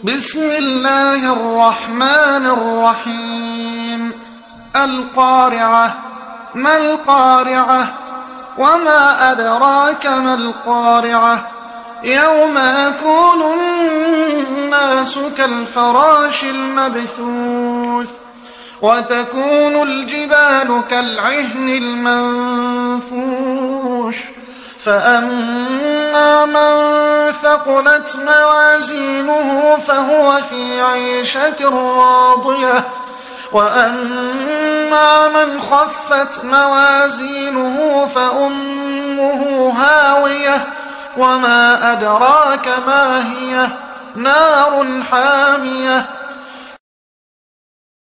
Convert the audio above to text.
بسم الله الرحمن الرحيم. القارعة. ما القارعة؟ وما أدراك ما القارعة؟ يوم يكون الناس كالفراش المبثوث وتكون الجبال كالعهن المنفوش فأما من ثقلت موازينه فهو في عيشة راضية وأما من خفت موازينه فأمه هاوية وما أدراك ما هي نار حامية